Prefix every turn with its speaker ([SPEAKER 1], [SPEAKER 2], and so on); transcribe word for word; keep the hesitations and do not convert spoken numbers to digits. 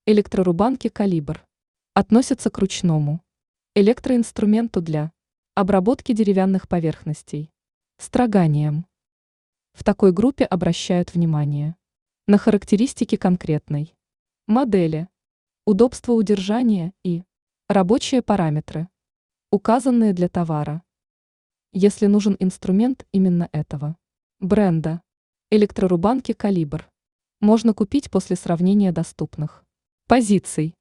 [SPEAKER 1] Электрорубанки «Калибр» относятся к ручному электроинструменту для обработки деревянных поверхностей строганием. В такой группе обращают внимание на характеристики конкретной модели, удобство удержания и рабочие параметры, указанные для товара. Если нужен инструмент именно этого бренда, электрорубанки «Калибр» можно купить после сравнения доступных позиций.